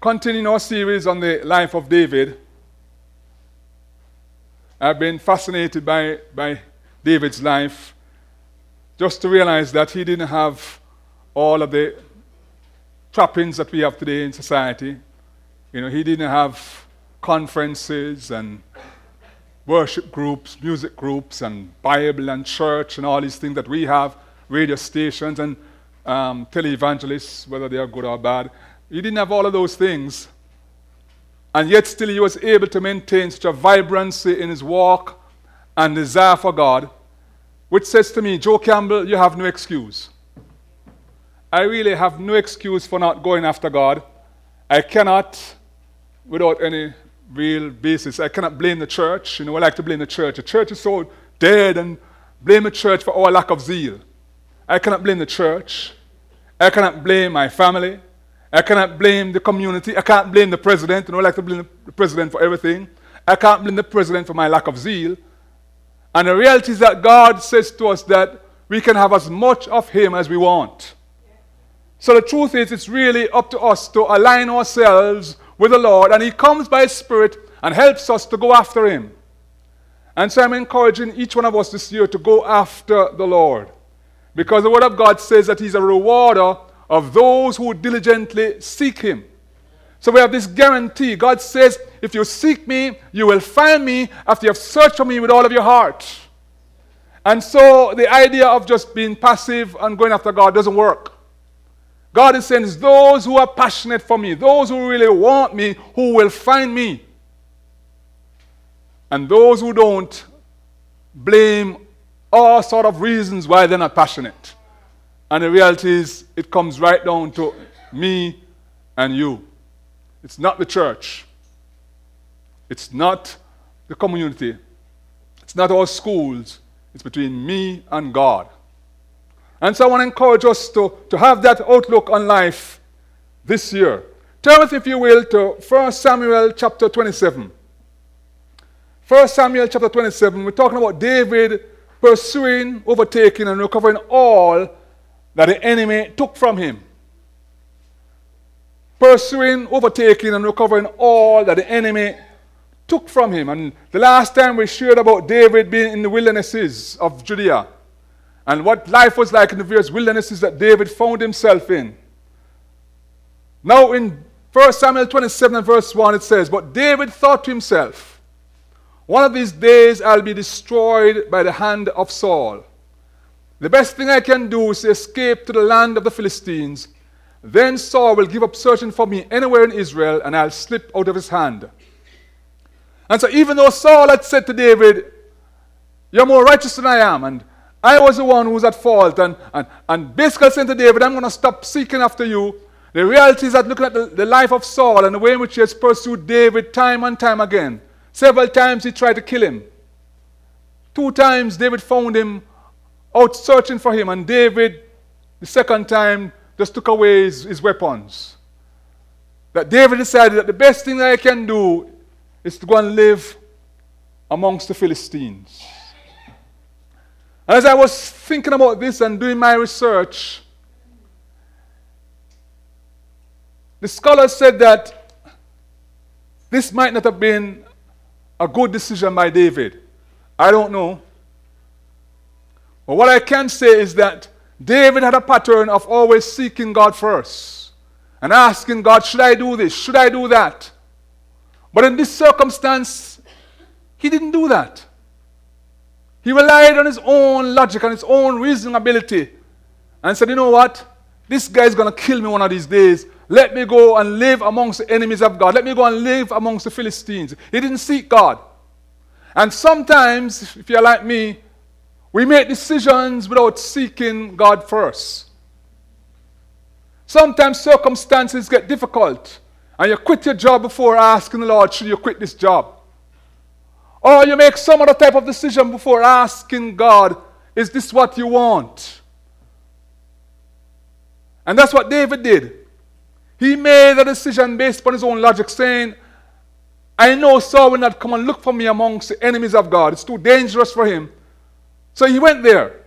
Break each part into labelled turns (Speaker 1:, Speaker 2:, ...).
Speaker 1: continuing our series on the life of David, I've been fascinated by David's life, just to realize that he didn't have all of the trappings that we have today in society. You know, he didn't have conferences and worship groups, music groups, and Bible and church and all these things that we have, radio stations and televangelists, whether they are good or bad. He didn't have all of those things. And yet still he was able to maintain such a vibrancy in his walk and desire for God, which says to me, Joe Campbell, you have no excuse. I really have no excuse for not going after God. I cannot, without any real basis, I cannot blame the church. You know, I like to blame the church. The church is so dead, and blame the church for our lack of zeal. I cannot blame the church. I cannot blame my family. I cannot blame the community. I can't blame the president. You know, I like to blame the president for everything. I can't blame the president for my lack of zeal. And the reality is that God says to us that we can have as much of Him as we want. So the truth is, it's really up to us to align ourselves with the Lord, and He comes by His Spirit and helps us to go after Him. And so I'm encouraging each one of us this year to go after the Lord, because the Word of God says that He's a rewarder of those who diligently seek Him. So we have this guarantee. God says, if you seek me, you will find me after you have searched for me with all of your heart. And so the idea of just being passive and going after God doesn't work. God is saying, it's those who are passionate for me, those who really want me, who will find me. And those who don't, blame all sort of reasons why they're not passionate. And the reality is, it comes right down to me and you. It's not the church. It's not the community. It's not our schools. It's between me and God. And so I want to encourage us to have that outlook on life this year. Turn with me, if you will, to 1 Samuel chapter 27. 1 Samuel chapter 27, we're talking about David pursuing, overtaking, and recovering all that the enemy took from him. Pursuing, overtaking, and recovering all that the enemy took from him. And the last time we shared about David being in the wildernesses of Judea, and what life was like in the various wildernesses that David found himself in. Now in 1 Samuel 27 and verse 1 it says, but David thought to himself, one of these days I'll be destroyed by the hand of Saul. The best thing I can do is escape to the land of the Philistines. Then Saul will give up searching for me anywhere in Israel, and I'll slip out of his hand. And so even though Saul had said to David, you're more righteous than I am, and I was the one who was at fault, and basically saying to David, I'm going to stop seeking after you. The reality is that looking at the life of Saul and the way in which he has pursued David time and time again, several times he tried to kill him. 2 times David found him out searching for him, and David, the second time, just took away his weapons. That David decided that the best thing that I can do is to go and live amongst the Philistines. And as I was thinking about this and doing my research, the scholars said that this might not have been a good decision by David. I don't know. But what I can say is that David had a pattern of always seeking God first and asking God, should I do this? Should I do that? But in this circumstance, he didn't do that. He relied on his own logic and his own reasoning ability and said, you know what? This guy is going to kill me one of these days. Let me go and live amongst the enemies of God. Let me go and live amongst the Philistines. He didn't seek God. And sometimes, if you're like me, we make decisions without seeking God first. Sometimes circumstances get difficult, and you quit your job before asking the Lord, should you quit this job? Or you make some other type of decision before asking God, is this what you want? And that's what David did. He made a decision based upon his own logic, saying, I know Saul will not come and look for me amongst the enemies of God. It's too dangerous for him. So he went there.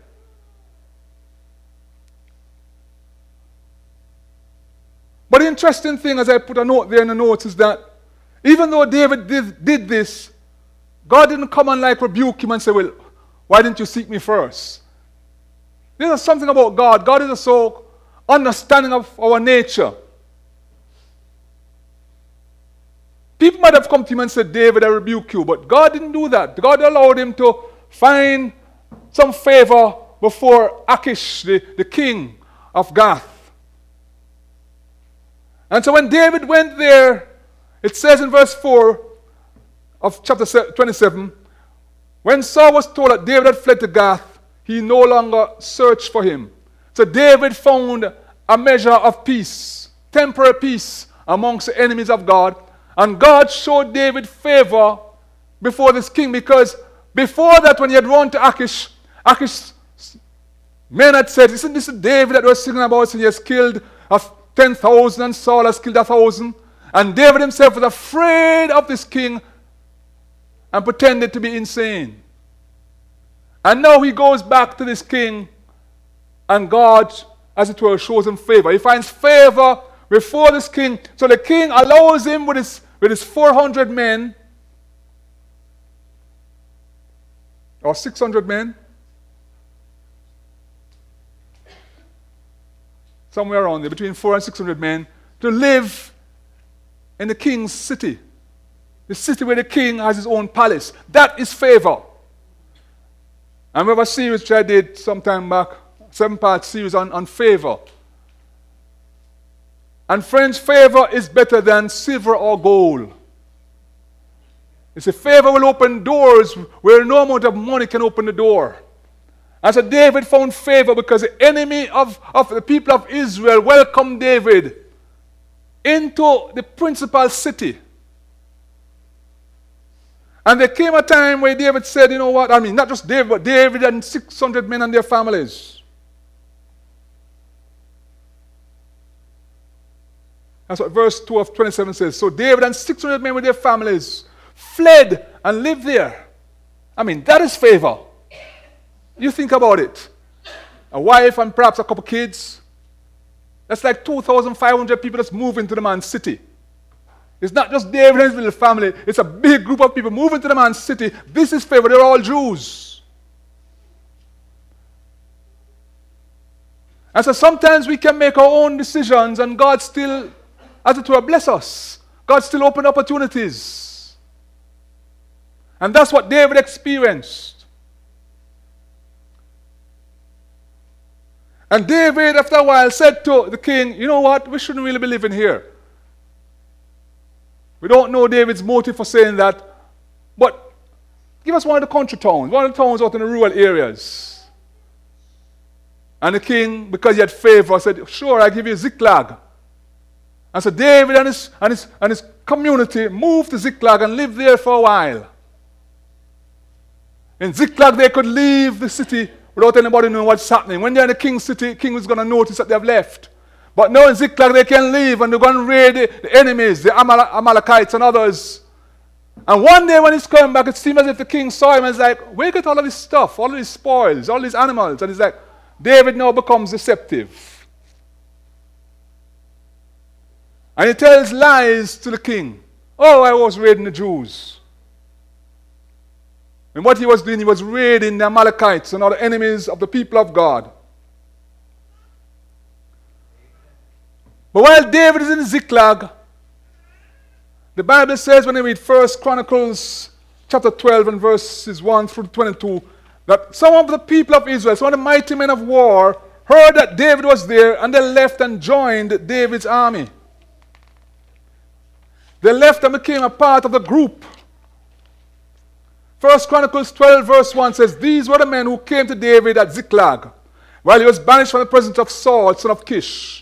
Speaker 1: But the interesting thing, as I put a note there in the notes, is that even though David did this, God didn't come and like rebuke him and say, well, why didn't you seek me first? There's something about God. God is so understanding of our nature. People might have come to him and said, David, I rebuke you. But God didn't do that. God allowed him to find some favor before Achish, the king of Gath. And so when David went there, it says in verse 4 of chapter 27, when Saul was told that David had fled to Gath, he no longer searched for him. So David found a measure of peace, temporary peace amongst the enemies of God. And God showed David favor before this king, because before that, when he had run to Achish, Achish's men had said, isn't this David that was singing about? So he has killed 10,000 and Saul has killed 1,000. And David himself was afraid of this king and pretended to be insane. And now he goes back to this king, and God, as it were, shows him favor. He finds favor before this king. So the king allows him with his 400 men, or 600 men, somewhere around there, between 400 and 600 men, to live in the king's city. The city where the king has his own palace. That is favor. I remember a series which I did some time back, 7-part series on favor. And friends, favor is better than silver or gold. It's a favor will open doors where no amount of money can open the door. And so David found favor because the enemy of the people of Israel welcomed David into the principal city. And there came a time where David said, you know what, I mean, not just David, but David and 600 men and their families. That's what verse 2 of 27 says. So David and 600 men with their families fled and lived there. I mean, that is favor. You think about it. A wife and perhaps a couple kids. That's like 2,500 people that's moving to the man's city. It's not just David and his little family. It's a big group of people moving to the man's city. This is favor. They're all Jews. And so sometimes we can make our own decisions and God still, as it were, bless us. God still open opportunities. And that's what David experienced. And David, after a while, said to the king, you know what? We shouldn't really be living here. We don't know David's motive for saying that, but give us one of the country towns, one of the towns out in the rural areas. And the king, because he had favor, said, sure, I'll give you Ziklag. And so David and his community moved to Ziklag and lived there for a while. In Ziklag, they could leave the city without anybody knowing what's happening. When they're in the king's city, the king was going to notice that they've left. But now in Ziklag, they can leave and they're going to raid the enemies, the Amalekites and others. And one day when he's coming back, it seemed as if the king saw him and was like, where you get all of this stuff, all of these spoils, all these animals? And he's like, David now becomes deceptive. And he tells lies to the king. Oh, I was raiding the Jews. And what he was doing, he was raiding the Amalekites and other enemies of the people of God. But while David is in Ziklag, the Bible says when you read 1 Chronicles chapter 12 and verses 1 through 22, that some of the people of Israel, some of the mighty men of war, heard that David was there and they left and joined David's army. They left and became a part of the group. 1 Chronicles 12 verse 1 says, these were the men who came to David at Ziklag, while he was banished from the presence of Saul, son of Kish.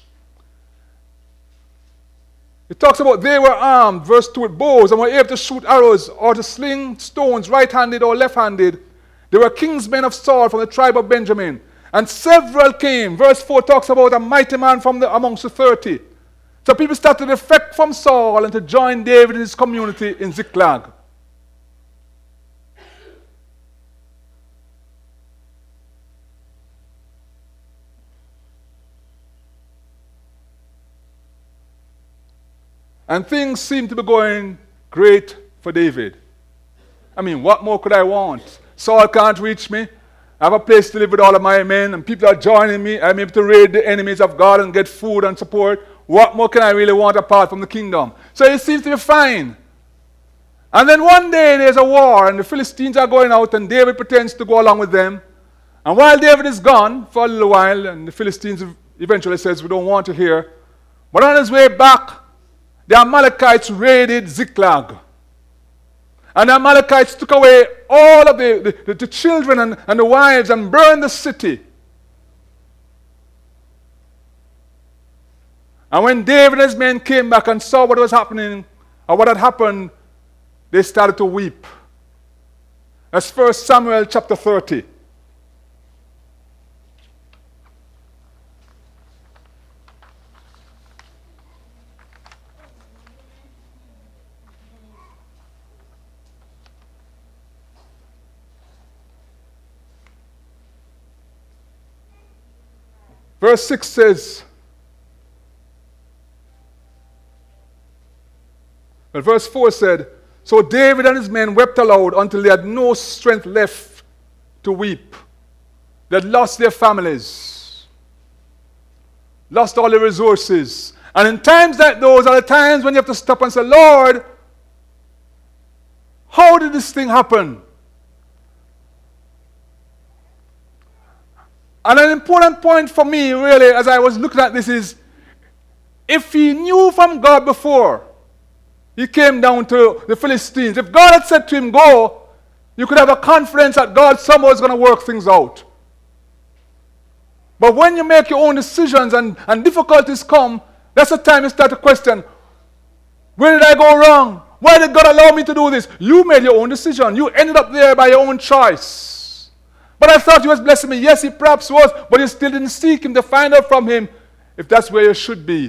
Speaker 1: It talks about they were armed, verse 2, with bows and were able to shoot arrows or to sling stones right-handed or left-handed. They were king's men of Saul from the tribe of Benjamin. And several came. Verse 4 talks about a mighty man from amongst the 30. So people started to defect from Saul and to join David and his community in Ziklag. And things seem to be going great for David. I mean, what more could I want? Saul can't reach me. I have a place to live with all of my men, and people are joining me. I'm able to raid the enemies of God and get food and support. What more can I really want apart from the kingdom? So it seems to be fine. And then one day there's a war, and the Philistines are going out, and David pretends to go along with them. And while David is gone for a little while, and the Philistines eventually says, we don't want to hear. But on his way back, the Amalekites raided Ziklag. And the Amalekites took away all of the children and the wives and burned the city. And when David and his men came back and saw what was happening, or what had happened, they started to weep. That's 1 Samuel chapter 30. Verse 6 says, but verse 4 said, so David and his men wept aloud until they had no strength left to weep. They had lost their families, lost all their resources. And in times like those are the times when you have to stop and say, Lord, how did this thing happen? And an important point for me, really, as I was looking at this is, if he knew from God before he came down to the Philistines, if God had said to him, go, you could have a confidence that God somehow is going to work things out. But when you make your own decisions and difficulties come, that's the time you start to question, where did I go wrong? Why did God allow me to do this? You made your own decision. You ended up there by your own choice. But I thought he was blessing me. Yes, he perhaps was, but you still didn't seek him to find out from him if that's where you should be.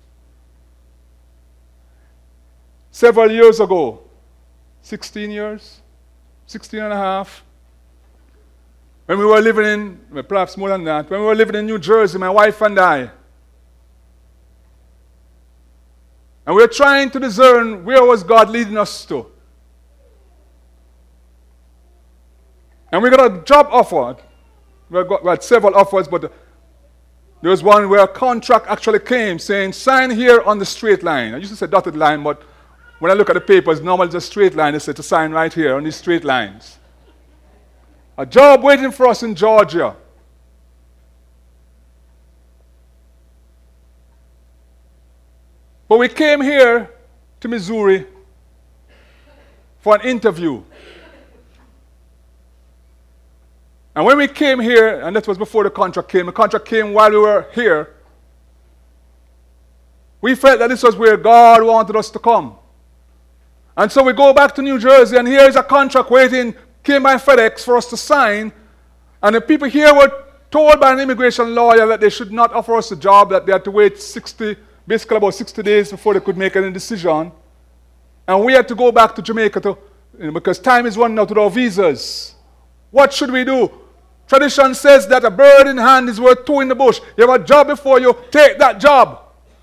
Speaker 1: Several years ago, 16 years, 16 and a half, when we were living in, well, perhaps more than that, when we were living in New Jersey, my wife and I, and we were trying to discern where was God leading us to. And we got a job offer. We had several offers, but there was one where a contract actually came saying, sign here on the straight line. I used to say dotted line, but when I look at the papers, normally it's a straight line. They say to sign right here on these straight lines. A job waiting for us in Georgia. But we came here to Missouri for an interview. And when we came here, and that was before the contract came while we were here, we felt that this was where God wanted us to come. And so we go back to New Jersey, and here is a contract waiting, came by FedEx for us to sign. And the people here were told by an immigration lawyer that they should not offer us a job, that they had to wait basically about 60 days before they could make any decision. And we had to go back to Jamaica because time is running out with our visas. What should we do? Tradition says that a bird in hand is worth two in the bush. You have a job before you, take that job.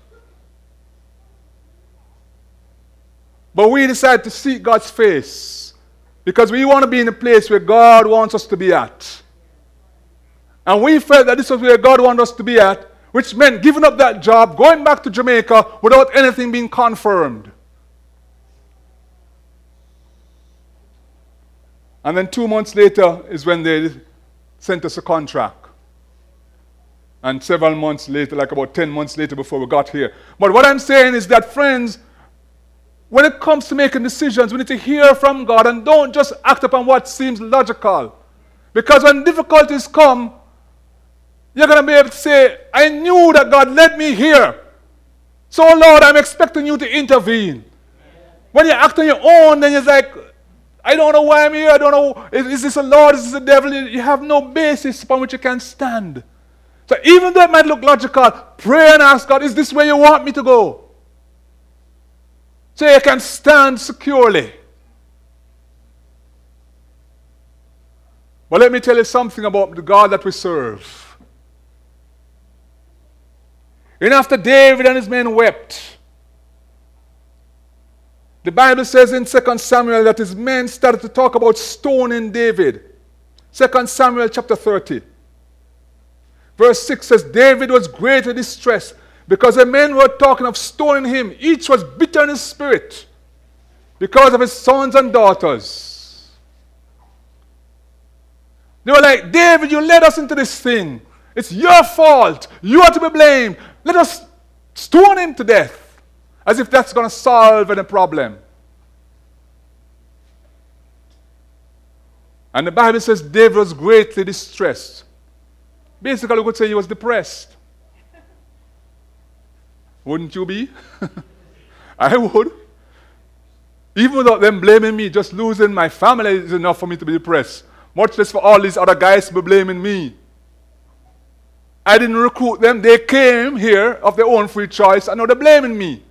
Speaker 1: But we decided to seek God's face because we want to be in a place where God wants us to be at. And we felt that this was where God wanted us to be at, which meant giving up that job, going back to Jamaica without anything being confirmed. And then 2 months later is when they sent us a contract. And several months later, like about 10 months later before we got here. But what I'm saying is that, friends, when it comes to making decisions, we need to hear from God and don't just act upon what seems logical. Because when difficulties come, you're going to be able to say, I knew that God led me here. So, Lord, I'm expecting you to intervene. When you act on your own, then you're like, I don't know why I'm here. I don't know. Is this a Lord? Is this a devil? You have no basis upon which you can stand. So even though it might look logical, pray and ask God, is this where you want me to go? So you can stand securely. But let me tell you something about the God that we serve. And after David and his men wept, The Bible says in 2 Samuel that his men started to talk about stoning David. 2 Samuel chapter 30. Verse 6 says, David was greatly distressed because the men were talking of stoning him. Each was bitter in his spirit because of his sons and daughters. They were like, David, you led us into this thing. It's your fault. You are to be blamed. Let us stone him to death. As if that's going to solve any problem. And the Bible says David was greatly distressed. Basically, we could say he was depressed. Wouldn't you be? I would. Even without them blaming me, just losing my family is enough for me to be depressed. Much less for all these other guys to be blaming me. I didn't recruit them. They came here of their own free choice, and now they're blaming me.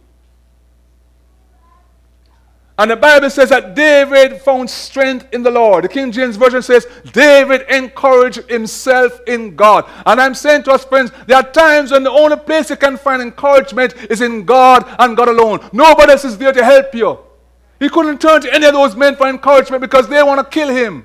Speaker 1: And the Bible says that David found strength in the Lord. The King James Version says, David encouraged himself in God. And I'm saying to us, friends, there are times when the only place you can find encouragement is in God and God alone. Nobody else is there to help you. He couldn't turn to any of those men for encouragement because they want to kill him.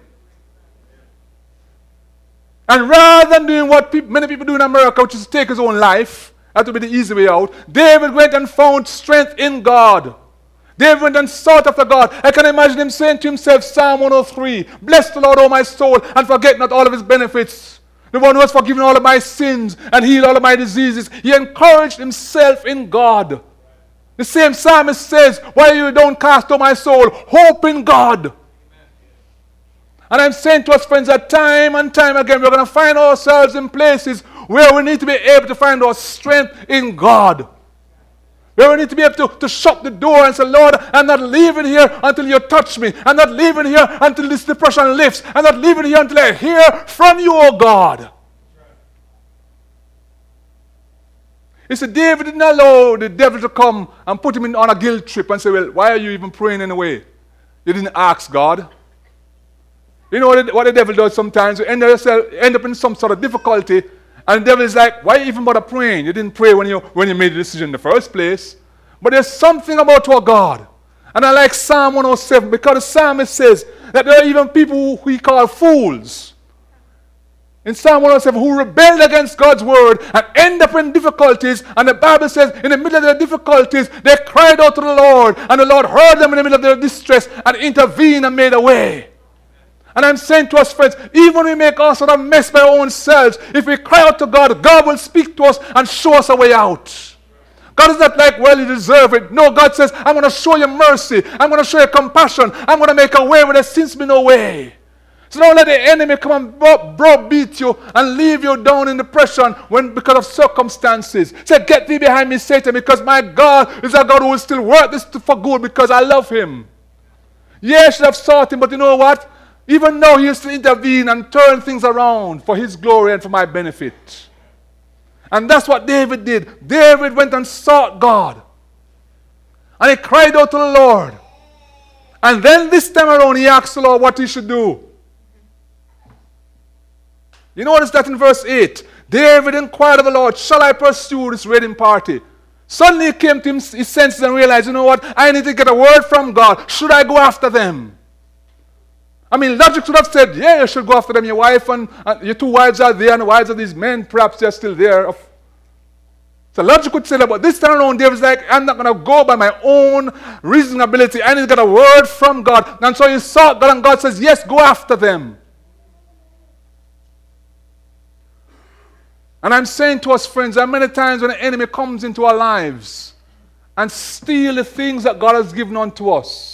Speaker 1: And rather than doing what many people do in America, which is take his own life, that would be the easy way out, David went and found strength in God. David went and sought after God. I can imagine him saying to himself, Psalm 103, bless the Lord, O my soul, and forget not all of his benefits. The one who has forgiven all of my sins and healed all of my diseases. He encouraged himself in God. The same psalmist says, why you don't cast, O my soul, hope in God. And I'm saying to us, friends, that time and time again, we're going to find ourselves in places where we need to be able to find our strength in God. Where we need to be able to shut the door and say, Lord, I'm not leaving here until you touch me. I'm not leaving here until this depression lifts. I'm not leaving here until I hear from you, O God. You see, David didn't allow the devil to come and put him on a guilt trip and say, well, why are you even praying anyway? You didn't ask God. You know what the devil does sometimes? You end up in some sort of difficulty. And the devil is like, why even bother praying? You didn't pray when you made the decision in the first place. But there's something about our God. And I like Psalm 107 because the psalmist says that there are even people who he call fools. In Psalm 107 who rebelled against God's word and end up in difficulties. And the Bible says in the middle of their difficulties, they cried out to the Lord. And the Lord heard them in the middle of their distress and intervened and made a way. And I'm saying to us, friends, even when we make all sort of mess by our own selves, if we cry out to God, God will speak to us and show us a way out. God is not like, well, you deserve it. No, God says, I'm going to show you mercy. I'm going to show you compassion. I'm going to make a way where there seems to be no way. So don't let the enemy come and browbeat you and leave you down in depression because of circumstances. Say, get thee behind me, Satan, because my God is a God who will still work this for good because I love him. Yeah, I should have sought him, but you know what? Even now he has to intervene and turn things around for his glory and for my benefit. And that's what David did. David went and sought God. And he cried out to the Lord. And then this time around he asked the Lord what he should do. You notice that in verse 8. David inquired of the Lord, shall I pursue this raiding party? Suddenly he came to his senses and realized, you know what? I need to get a word from God. Should I go after them? I mean, logic should have said, yeah, you should go after them. Your wife and your two wives are there, and the wives of these men, perhaps they're still there. So logic would say that, but this time around, David's like, I'm not going to go by my own reasonability. I need to get a word from God. And so he sought God, and God says, yes, go after them. And I'm saying to us, friends, that many times when the enemy comes into our lives and steal the things that God has given unto us,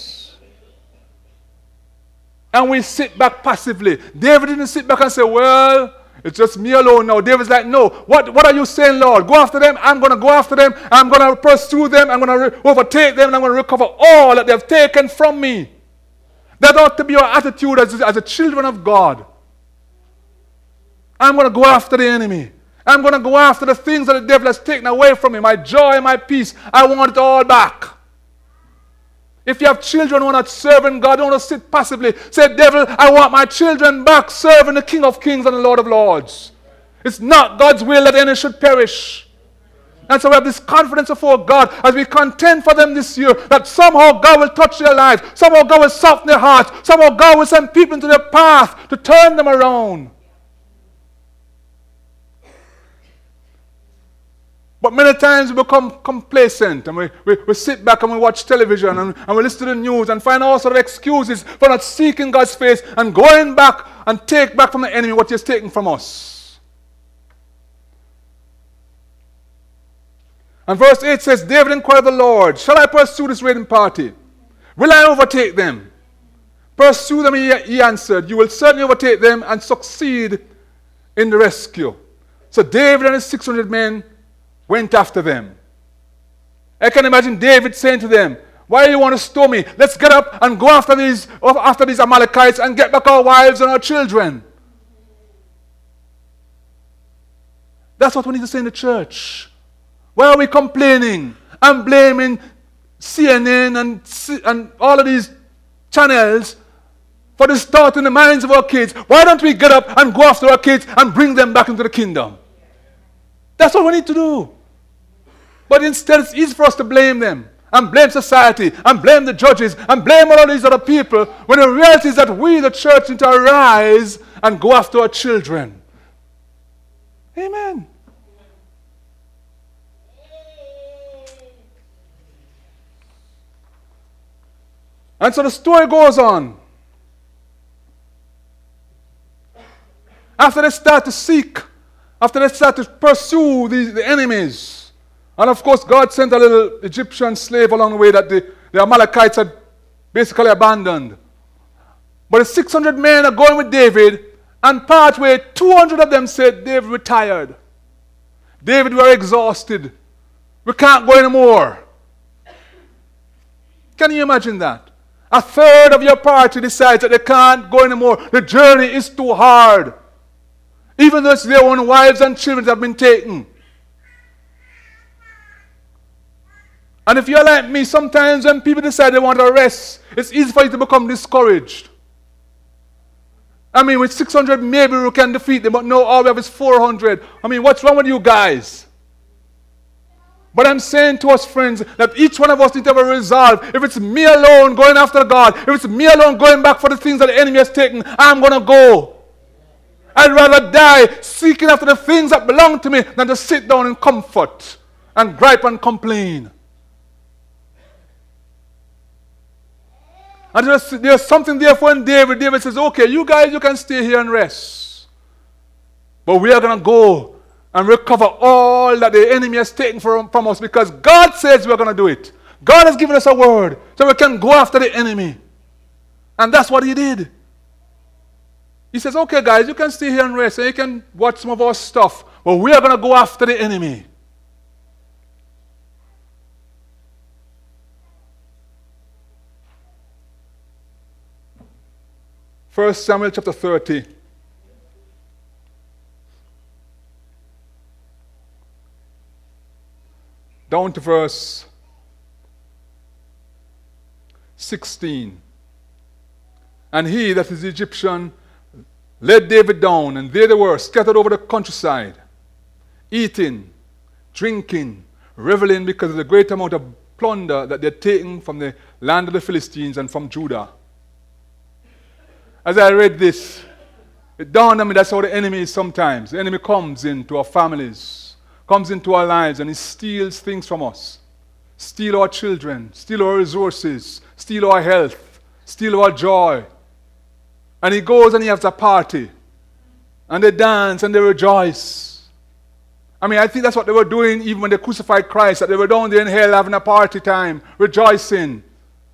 Speaker 1: and we sit back passively. David didn't sit back and say, well, it's just me alone now. David's like, no, what are you saying, Lord? Go after them. I'm going to go after them. I'm going to pursue them. I'm going to overtake them. And I'm going to recover all that they've taken from me. That ought to be our attitude as a children of God. I'm going to go after the enemy. I'm going to go after the things that the devil has taken away from me. My joy, my peace. I want it all back. If you have children who are not serving God, don't sit passively. Say, devil, I want my children back serving the King of Kings and the Lord of Lords. It's not God's will that any should perish. And so we have this confidence before God as we contend for them this year that somehow God will touch their lives, somehow God will soften their hearts, somehow God will send people into their path to turn them around. But many times we become complacent and we sit back and we watch television and we listen to the news and find all sorts of excuses for not seeking God's face and going back and take back from the enemy what he has taken from us. And verse 8 says, David inquired the Lord, shall I pursue this raiding party? Will I overtake them? Pursue them, he answered. You will certainly overtake them and succeed in the rescue. So David and his 600 men went after them. I can imagine David saying to them, why do you want to stone me? Let's get up and go after these Amalekites and get back our wives and our children. That's what we need to say in the church. Why are we complaining and blaming CNN and all of these channels for this thought in the minds of our kids? Why don't we get up and go after our kids and bring them back into the kingdom? That's what we need to do. But instead, it's easy for us to blame them and blame society and blame the judges and blame all of these other people when the reality is that we, the church, need to arise and go after our children. Amen. And so the story goes on. After they start to seek, after they start to pursue the enemies, and of course God sent a little Egyptian slave along the way that the Amalekites had basically abandoned. But the 600 men are going with David, and partway 200 of them said, David, we're tired. David, we're exhausted. We can't go anymore. Can you imagine that? A third of your party decides that they can't go anymore. The journey is too hard. Even though it's their own wives and children that have been taken. And if you're like me, sometimes when people decide they want to rest, it's easy for you to become discouraged. I mean, with 600, maybe we can defeat them, but no, all we have is 400. I mean, what's wrong with you guys? But I'm saying to us, friends, that each one of us needs to have a resolve. If it's me alone going after God, if it's me alone going back for the things that the enemy has taken, I'm going to go. I'd rather die seeking after the things that belong to me than to sit down in comfort and gripe and complain. And there's something there for when David says, okay, you guys, you can stay here and rest. But we are going to go and recover all that the enemy has taken from us because God says we're going to do it. God has given us a word so we can go after the enemy. And that's what he did. He says, okay, guys, you can stay here and rest and you can watch some of our stuff. But we are going to go after the enemy. First Samuel chapter 30. Down to verse 16. And he, that is the Egyptian, led David down, and there they were, scattered over the countryside, eating, drinking, reveling because of the great amount of plunder that they had taken from the land of the Philistines and from Judah. As I read this, it dawned on me that's how the enemy is sometimes. The enemy comes into our families, comes into our lives, and he steals things from us. Steal our children, steal our resources, steal our health, steal our joy. And he goes and he has a party. And they dance and they rejoice. I mean, I think that's what they were doing even when they crucified Christ, that they were down there in hell having a party time, rejoicing.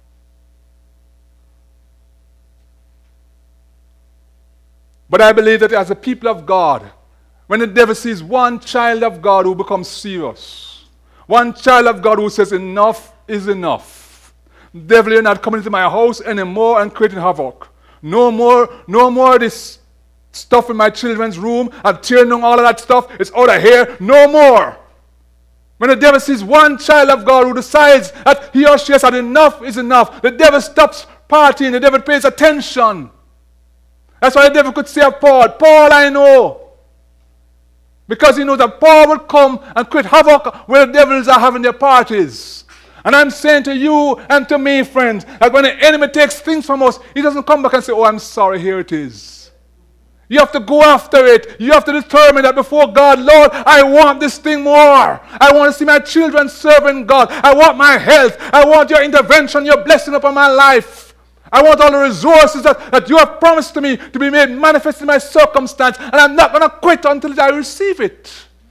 Speaker 1: But I believe that as a people of God, when the devil sees one child of God who becomes serious, one child of God who says enough is enough. Devil, you're not coming into my house anymore and creating havoc. No more this stuff in my children's room and tearing down all of that stuff. It's out of here. No more. When the devil sees one child of God who decides that he or she has had enough is enough, the devil stops partying. The devil pays attention. That's why the devil could say of Paul, Paul, I know. Because he knows that Paul will come and create havoc where the devils are having their parties. And I'm saying to you and to me, friends, that when the enemy takes things from us, he doesn't come back and say, oh, I'm sorry, here it is. You have to go after it. You have to determine that before God, Lord, I want this thing more. I want to see my children serving God. I want my health. I want your intervention, your blessing upon my life. I want all the resources that you have promised to me to be made manifest in my circumstance. And I'm not going to quit until I receive it.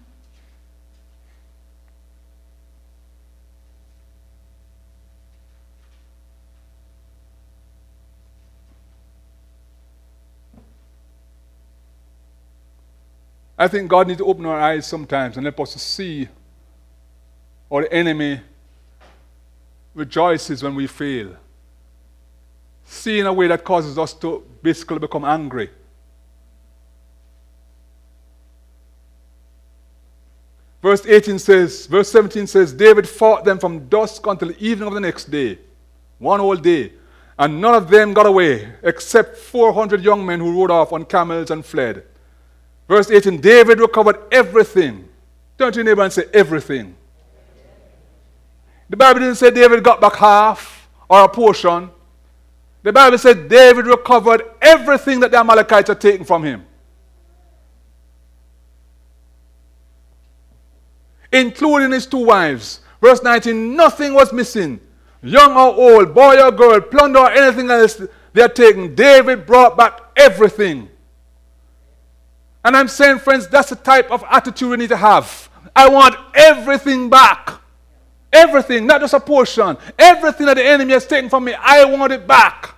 Speaker 1: I think God needs to open our eyes sometimes and help us to see how the enemy rejoices when we fail. See in a way that causes us to basically become angry. Verse 17 says, David fought them from dusk until the evening of the next day, one whole day, and none of them got away, except 400 young men who rode off on camels and fled. Verse 18, David recovered everything. Turn to your neighbor and say, everything. The Bible didn't say David got back half or a portion. The Bible said David recovered everything that the Amalekites had taken from him, including his 2 wives. Verse 19, nothing was missing. Young or old, boy or girl, plunder or anything else they had taken. David brought back everything. And I'm saying, friends, that's the type of attitude we need to have. I want everything back. Everything, not just a portion. Everything that the enemy has taken from me, I want it back.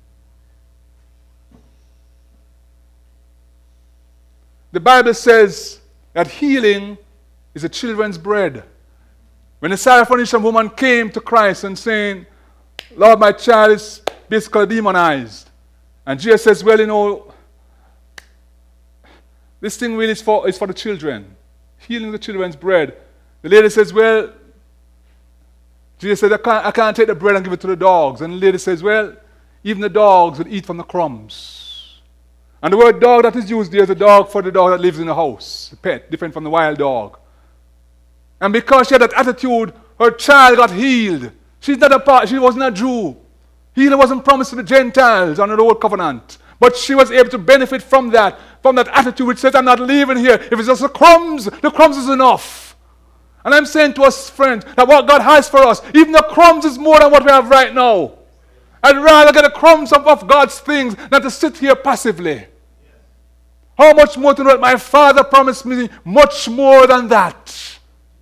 Speaker 1: The Bible says that healing is the children's bread. When the Syrophoenician woman came to Christ and saying, Lord, my child is basically demonized. And Jesus says, well, you know, this thing really is for the children. Healing the children's bread. The lady says, well, Jesus said, I can't take the bread and give it to the dogs. And the lady says, well, even the dogs will eat from the crumbs. And the word dog that is used there is a dog for the dog that lives in the house, a pet, different from the wild dog. And because she had that attitude, her child got healed. She wasn't a Jew. Healing wasn't promised to the Gentiles under the old covenant. But she was able to benefit from that attitude which says, I'm not leaving here. If it's just the crumbs is enough. And I'm saying to us, friends, that what God has for us, even the crumbs is more than what we have right now. I'd rather get the crumbs of God's things than to sit here passively. How much more to know that my Father promised me much more than that?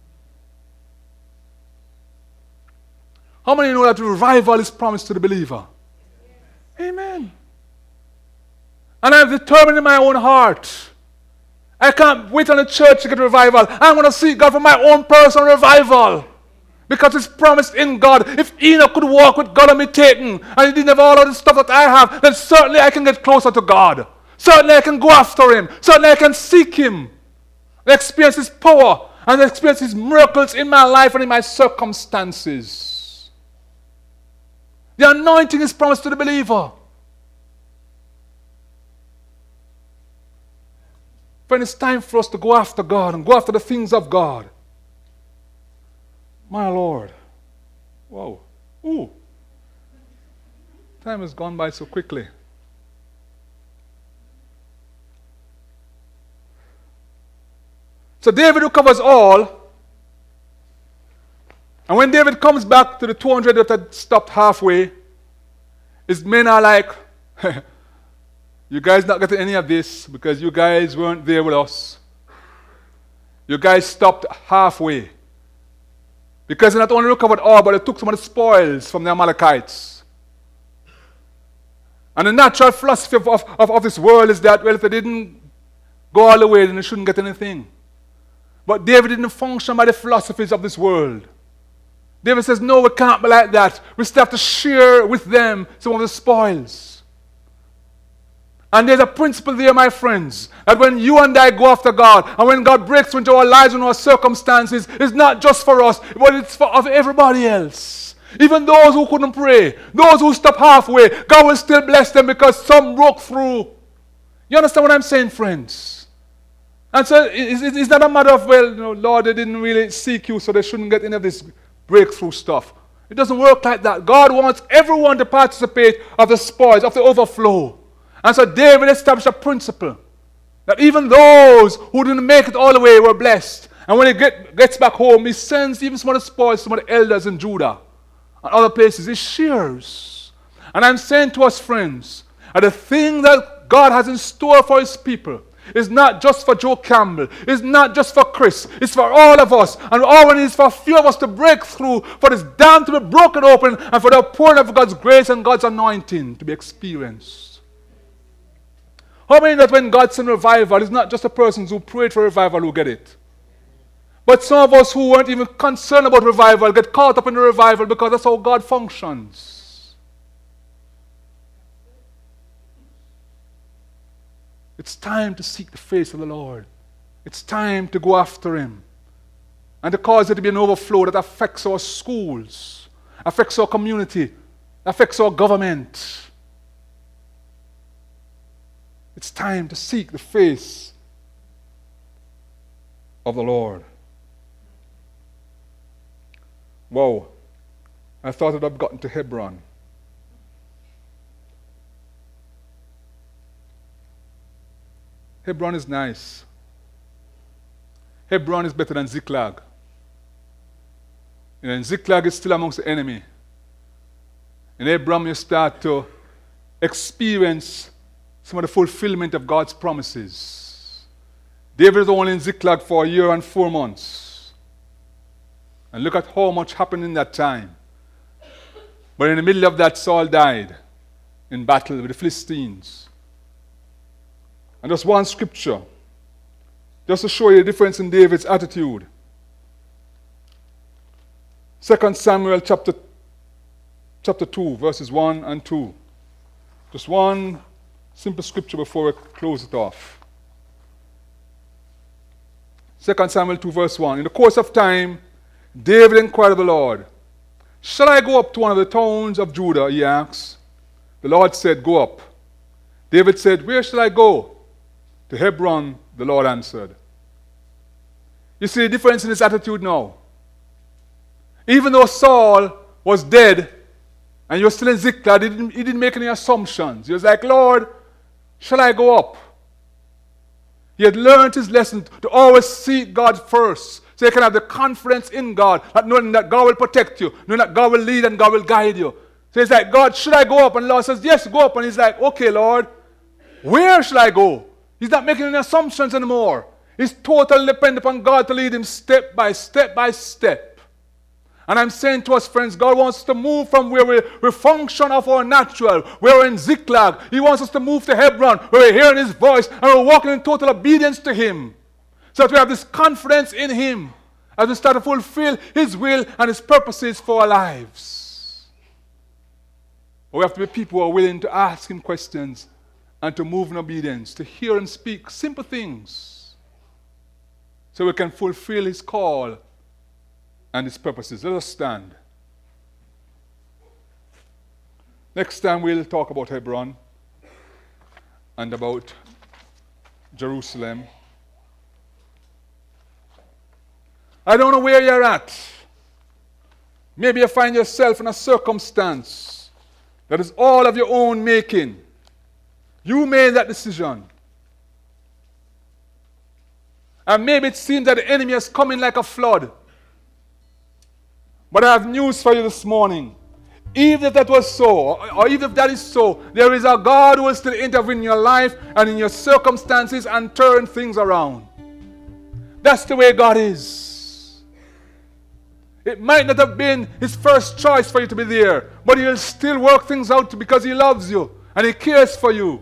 Speaker 1: How many know that revival is promised to the believer? Amen. And I've determined in my own heart, I can't wait on the church to get revival. I'm going to seek God for my own personal revival. Because it's promised in God. If Enoch could walk with God and be taken, and he didn't have all of the stuff that I have, then certainly I can get closer to God. Certainly I can go after him. Certainly I can seek him. And experience his power and experience his miracles in my life and in my circumstances. The anointing is promised to the believer. Friend, it's time for us to go after God and go after the things of God. My Lord. Whoa. Ooh. Time has gone by so quickly. So David recovers all. And when David comes back to the 200 that had stopped halfway, his men are like, you guys not getting any of this because you guys weren't there with us. You guys stopped halfway. Because they not only recovered all, but they took some of the spoils from the Amalekites. And the natural philosophy of this world is that, well, if they didn't go all the way, then they shouldn't get anything. But David didn't function by the philosophies of this world. David says, no, we can't be like that. We still have to share with them some of the spoils. And there's a principle there, my friends, that when you and I go after God, and when God breaks into our lives and our circumstances, it's not just for us, but it's for everybody else. Even those who couldn't pray, those who stopped halfway, God will still bless them because some broke through. You understand what I'm saying, friends? And so it's not a matter of, well, Lord, they didn't really seek you, so they shouldn't get any of this breakthrough stuff. It doesn't work like that. God wants everyone to participate of the spoils, of the overflow. And so David established a principle that even those who didn't make it all the way were blessed. And when he gets back home, he sends even some of the spoils, some of the elders in Judah and other places. He shares. And I'm saying to us, friends, that the thing that God has in store for his people is not just for Joe Campbell. It's not just for Chris. It's for all of us. And all it is for a few of us to break through, for this dam to be broken open, and for the pouring of God's grace and God's anointing to be experienced. How many that when God sends revival, it's not just the persons who prayed for revival who get it? But some of us who weren't even concerned about revival get caught up in the revival because that's how God functions. It's time to seek the face of the Lord. It's time to go after him. And to cause there to be an overflow that affects our schools, affects our community, affects our government. It's time to seek the face of the Lord. Wow. I thought I'd have gotten to Hebron. Hebron is nice. Hebron is better than Ziklag. And Ziklag is still amongst the enemy. In Hebron you start to experience some of the fulfillment of God's promises. David was only in Ziklag for 1 year and 4 months. And look at how much happened in that time. But in the middle of that, Saul died in battle with the Philistines. And just one scripture, just to show you the difference in David's attitude. 2 Samuel chapter 2, verses 1 and 2. Just one simple scripture before we close it off. 2 Samuel 2, verse 1. In the course of time, David inquired of the Lord, "Shall I go up to one of the towns of Judah?" he asked. The Lord said, "Go up." David said, "Where shall I go?" "To Hebron," the Lord answered. You see the difference in his attitude now. Even though Saul was dead and he was still in Ziklag, he didn't make any assumptions. He was like, "Lord, shall I go up?" He had learned his lesson to always seek God first, so you can have the confidence in God, that knowing that God will protect you, knowing that God will lead and God will guide you. So he's like, "God, should I go up?" And the Lord says, "Yes, go up." And he's like, "Okay, Lord, where shall I go?" He's not making any assumptions anymore. He's totally dependent upon God to lead him step by step by step. And I'm saying to us, friends, God wants us to move from where we function of our natural, where we're in Ziklag. He wants us to move to Hebron, where we're hearing his voice and we're walking in total obedience to him. So that we have this confidence in him as we start to fulfill his will and his purposes for our lives. But we have to be people who are willing to ask him questions and to move in obedience, to hear and speak simple things, so we can fulfill his call and his purposes. Let us stand. Next time we'll talk about Hebron and about Jerusalem. I don't know where you're at. Maybe you find yourself in a circumstance that is all of your own making. You made that decision. And maybe it seems that the enemy is coming like a flood. But I have news for you this morning. Even if that was so, or even if that is so, there is a God who will still intervene in your life and in your circumstances and turn things around. That's the way God is. It might not have been his first choice for you to be there, but he'll still work things out because he loves you and he cares for you.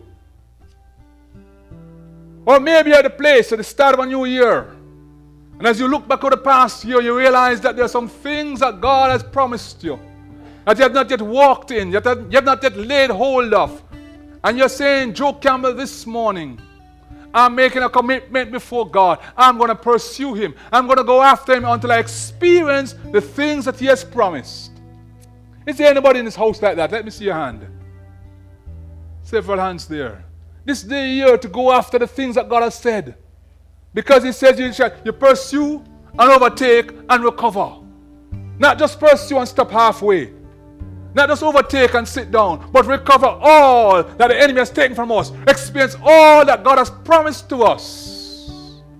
Speaker 1: Or maybe you're at the place at the start of a new year, and as you look back over the past year, you realize that there are some things that God has promised you that you have not yet walked in, you have not yet laid hold of. And you're saying, "Joe Campbell, this morning, I'm making a commitment before God. I'm going to pursue him. I'm going to go after him until I experience the things that he has promised." Is there anybody in this house like that? Let me see your hand. Several hands there. This is the year to go after the things that God has said. Because he says you pursue and overtake and recover. Not just pursue and stop halfway. Not just overtake and sit down, but recover all that the enemy has taken from us. Experience all that God has promised to us.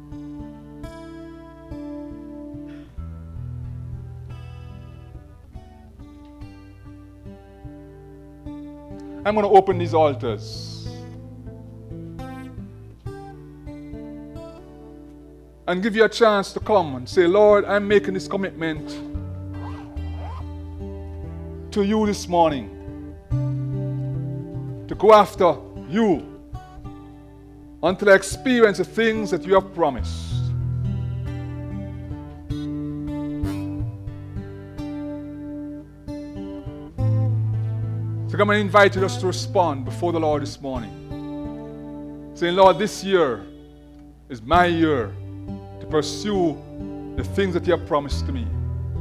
Speaker 1: I'm going to open these altars and give you a chance to come and say, Lord, I'm making this commitment to you this morning, to go after you until I experience the things that you have promised. So come and invite us to respond before the Lord this morning, saying, Lord, this year is my year to pursue the things that you have promised to me.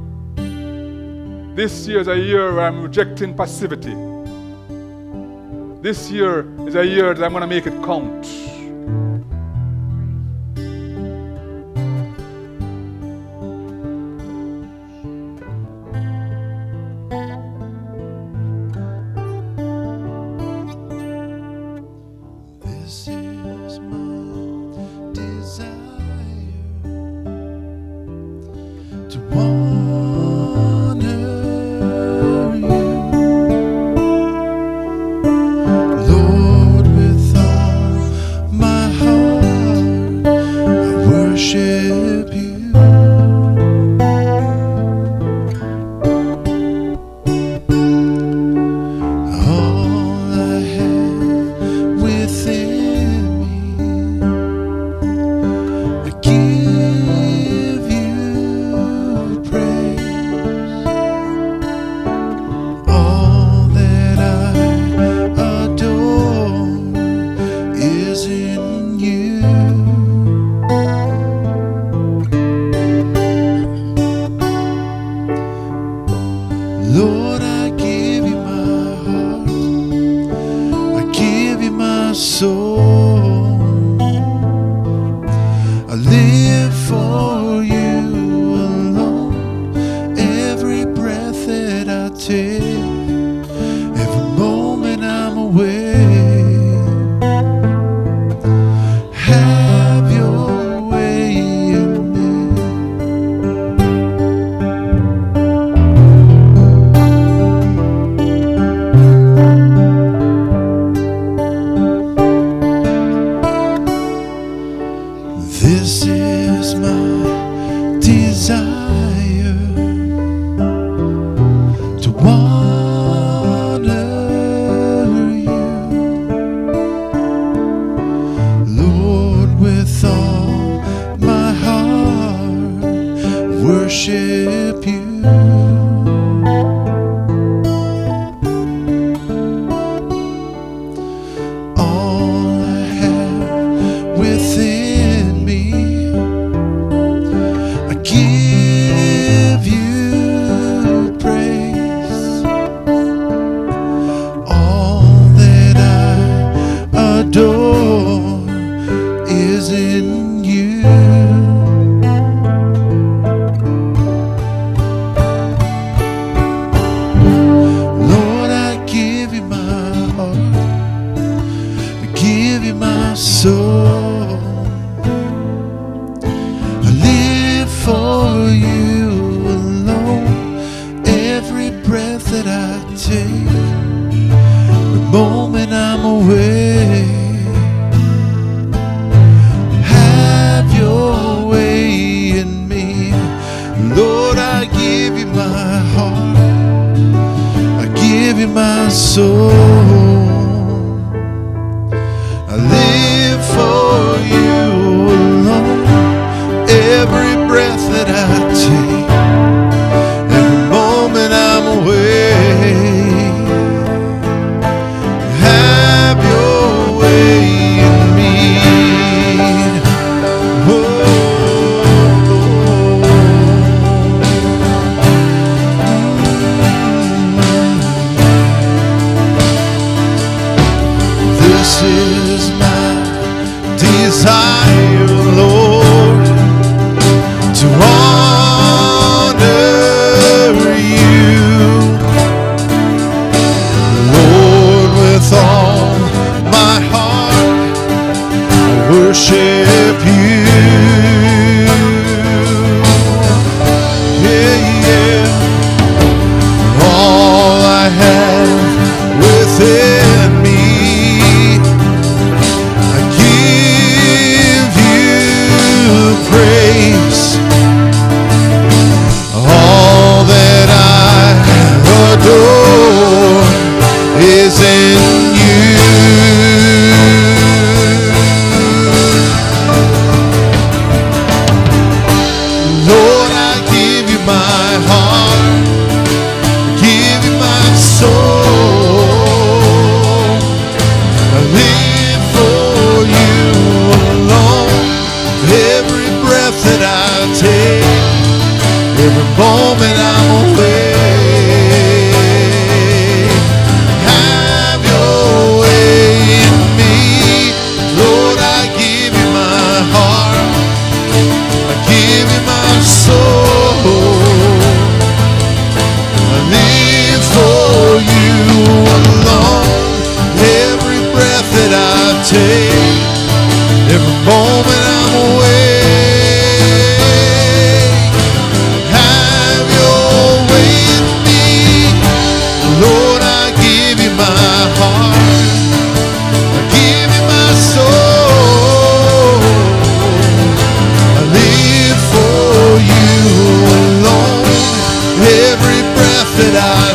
Speaker 1: This year is a year where I'm rejecting passivity. This year is a year that I'm going to make it count.
Speaker 2: This is my desire to honor you, Lord, with all my heart I worship you. All I have within me, I give you praise. All that I adore is in you. Lord, I give you my heart, I give you my soul. I live for you alone. Every breath that I take, every moment I'm awake, have your way in me. This is my desire to honor you, Lord, with all my heart, worship you. All I have within me, I give you praise. All that I adore is in you. Lord, I give you my heart, I give you my soul. I live for you alone. Every breath that I take, every moment I'm awake, have your way in me. Lord, I give you my heart, I give you my soul. I live for you alone. Every breath that I take, every moment I'm awake, have your way in me. Oh, take, every moment I'm awake. Have your way in me, Lord, I give you my heart, I give you my soul. I live for you alone, every breath that I